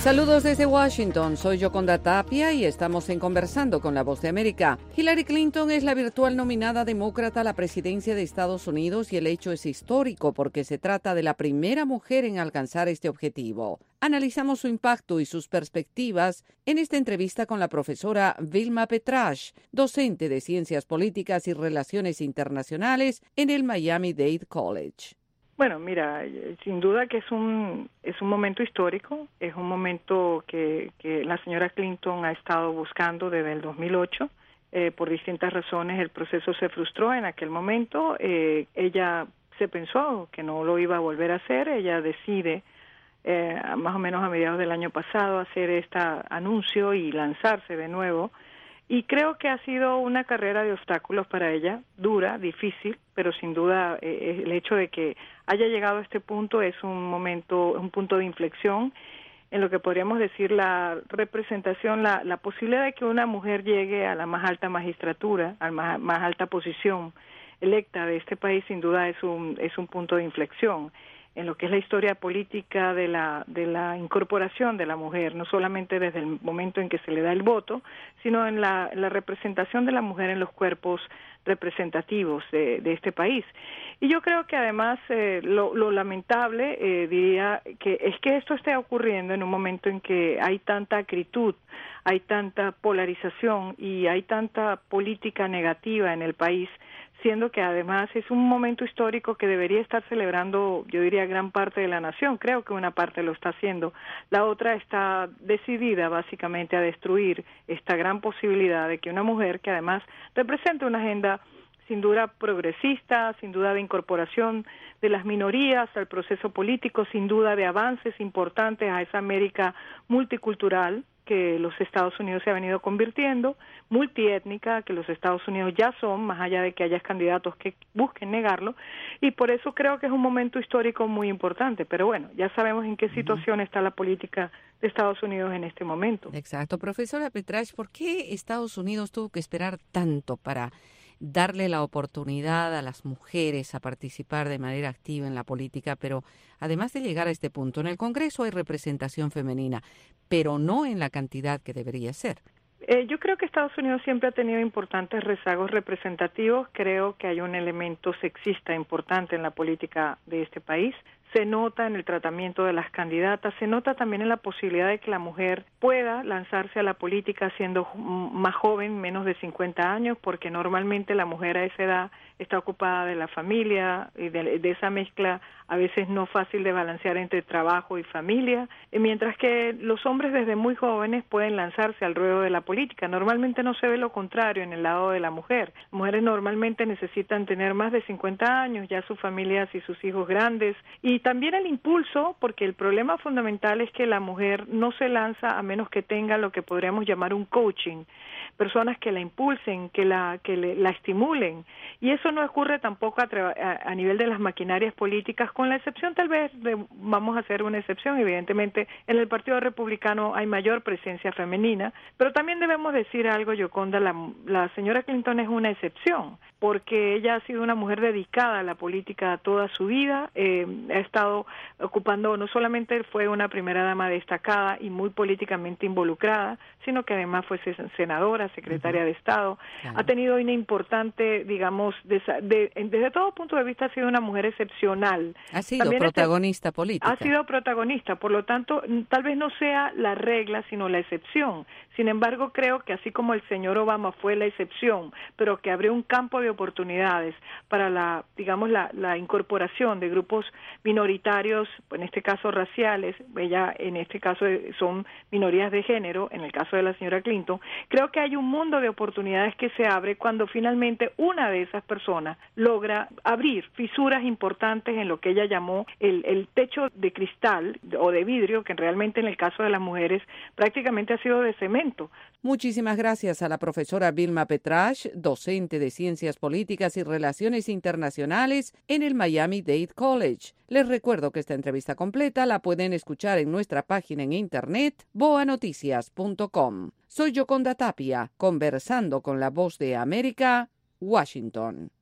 Saludos desde Washington, soy Yoconda Tapia y estamos en Conversando con la Voz de América. Hillary Clinton es la virtual nominada demócrata a la presidencia de Estados Unidos y el hecho es histórico porque se trata de la primera mujer en alcanzar este objetivo. Analizamos su impacto y sus perspectivas en esta entrevista con la profesora Vilma Petrach, docente de Ciencias Políticas y Relaciones Internacionales en el Miami-Dade College. Bueno, mira, sin duda que es un momento histórico, es un momento que la señora Clinton ha estado buscando desde el 2008. Por distintas razones el proceso se frustró en aquel momento. Ella se pensó que no lo iba a volver a hacer. Ella decide, más o menos a mediados del año pasado, hacer este anuncio y lanzarse de nuevo. Y creo que ha sido una carrera de obstáculos para ella, dura, difícil, pero sin duda el hecho de que haya llegado a este punto es un punto de inflexión en lo que podríamos decir la representación, la posibilidad de que una mujer llegue a la más alta magistratura, a la más alta posición electa de este país, sin duda es un punto de inflexión en lo que es la historia política de la incorporación de la mujer, no solamente desde el momento en que se le da el voto, sino en la representación de la mujer en los cuerpos representativos de este país. Y yo creo que además lo lamentable, diría, que es que esto esté ocurriendo en un momento en que hay tanta acritud, hay tanta polarización y hay tanta política negativa en el país, siendo que además es un momento histórico que debería estar celebrando, yo diría, gran parte de la nación. Creo que una parte lo está haciendo. La otra está decidida básicamente a destruir esta gran posibilidad de que una mujer que además representa una agenda sin duda progresista, sin duda de incorporación de las minorías al proceso político, sin duda de avances importantes a esa América multicultural que los Estados Unidos se ha venido convirtiendo, multiétnica, que los Estados Unidos ya son, más allá de que haya candidatos que busquen negarlo, y por eso creo que es un momento histórico muy importante. Pero bueno, ya sabemos en qué situación está la política de Estados Unidos en este momento. Exacto. Profesora Petrach, ¿por qué Estados Unidos tuvo que esperar tanto para darle la oportunidad a las mujeres a participar de manera activa en la política? Pero además de llegar a este punto, en el Congreso hay representación femenina, pero no en la cantidad que debería ser. Yo creo que Estados Unidos siempre ha tenido importantes rezagos representativos. Creo que hay un elemento sexista importante en la política de este país. Se nota en el tratamiento de las candidatas, se nota también en la posibilidad de que la mujer pueda lanzarse a la política siendo más joven, menos de 50 años, porque normalmente la mujer a esa edad está ocupada de la familia y de esa mezcla a veces no fácil de balancear entre trabajo y familia, mientras que los hombres desde muy jóvenes pueden lanzarse al ruedo de la política. Normalmente no se ve lo contrario en el lado de la mujer. Las mujeres normalmente necesitan tener más de 50 años, ya sus familias y sus hijos grandes, y también el impulso, porque el problema fundamental es que la mujer no se lanza a menos que tenga lo que podríamos llamar un coaching, personas que la impulsen, que la estimulen, y eso no ocurre tampoco a nivel de las maquinarias políticas, con la excepción tal vez vamos a hacer una excepción, evidentemente en el Partido Republicano hay mayor presencia femenina, pero también debemos decir algo, Yoconda, la señora Clinton es una excepción, porque ella ha sido una mujer dedicada a la política toda su vida, ha estado ocupando, no solamente fue una primera dama destacada y muy políticamente involucrada, sino que además fue senadora, secretaria de Estado, ha tenido una importante, digamos, desde todo punto de vista ha sido una mujer excepcional. Ha sido también protagonista política. Ha sido protagonista, por lo tanto, tal vez no sea la regla, sino la excepción. Sin embargo, creo que así como el señor Obama fue la excepción, pero que abrió un campo de oportunidades para la incorporación de grupos minoritarios, en este caso raciales, ella en este caso son minorías de género, en el caso de la señora Clinton, creo que hay un mundo de oportunidades que se abre cuando finalmente una de esas personas logra abrir fisuras importantes en lo que ella llamó el techo de cristal o de vidrio, que realmente en el caso de las mujeres prácticamente ha sido de cemento. Muchísimas gracias a la profesora Vilma Petrach, docente de Ciencias Políticas y Relaciones Internacionales en el Miami-Dade College. Les recuerdo que esta entrevista completa la pueden escuchar en nuestra página en internet boanoticias.com. Soy Yoconda Tapia, conversando con la Voz de América, Washington.